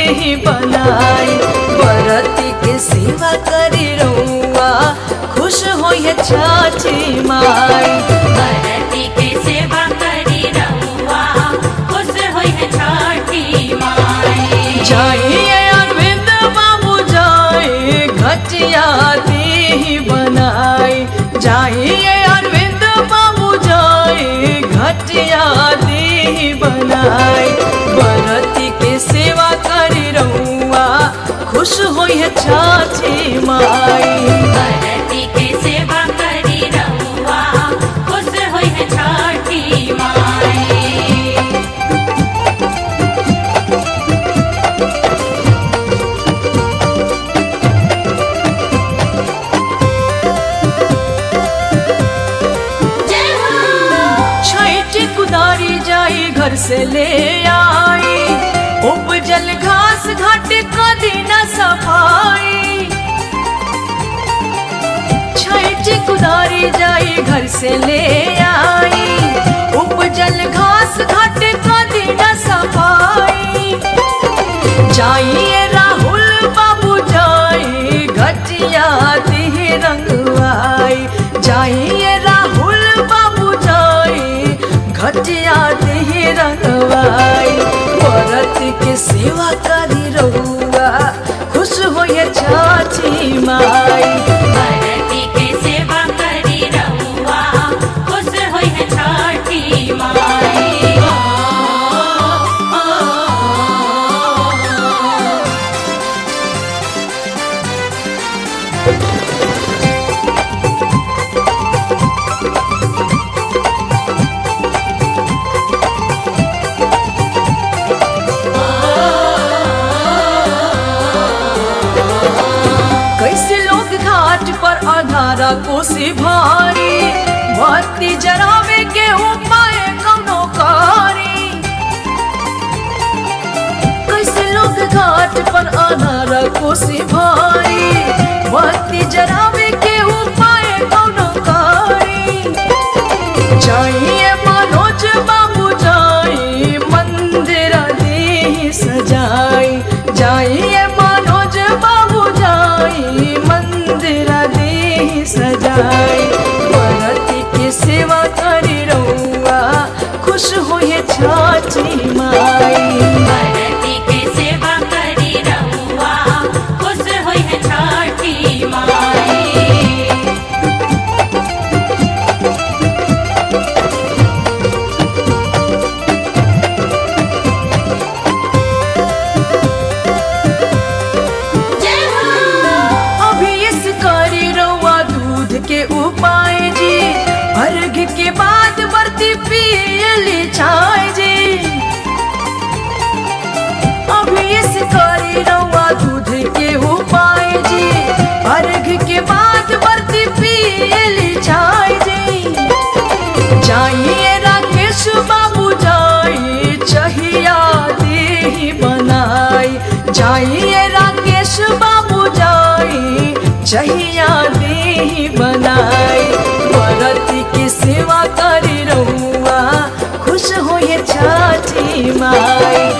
देहि बनाई। बरती के सेवा करी रउआ खुश होइए छठी माई। बरती के सेवा करी रउआ खुश होइए छठी माई। जाइए अरविंद बाबू जाए घटिया देहि बनाई। जाइए अरविंद बाबू जाए घटिया देहि बनाई। बरती के सेवा करी रउआ खुश होइए छठी माई। बरती के सेवा करी रउआ खुश होइए छठी माई। कुदारी जाई घर से ले आई। उपजल घास घाट कदी न सफाई। छैटी कुदारी जाई घर से ले आई। उपजल घास घाट कदी न सफाई। जाइए राहुल बाबू जाई घटिया देहि रंगवाई। जाइए राहुल बाबू जाई घटिया देहि रंगवाई। बरती के सेवा करी रउआ खुश होइए छठी माई। बरती के सेवा करी रउआ खुश होइए छठी माई। कैसे लोग घाट पर अधारा कोसी भारी। बत्ती जरावे के उपाय कौनो कारी। कैसे लोग घाट पर अधारा कोसी भारी। बत्ती जरावे के उपाय कौनो कारी। जाइए मनोज बाबू जाई मंदिर देहि सजाई। जाइए मनोज बाबू जाई मंदिर देहि सजाई। बरती के सेवा करी रउआ खुश होइए छठी माई। बरती के सेवा करी रउआ खुश होइए छठी माई। के उपाय जी अर्घ के बाद बरती पियली चाय जी। अभी इस करी रउआ दूध के उपाय जी अर्घ के बाद बरती पियली चाय जी। जाइए राकेश बाबू जाई चहिया देहि बनाई। जाइए राकेश बाबू जाई चहिया देहि बनाई। बरती के सेवा करी रउआ खुश होइए छठी माई।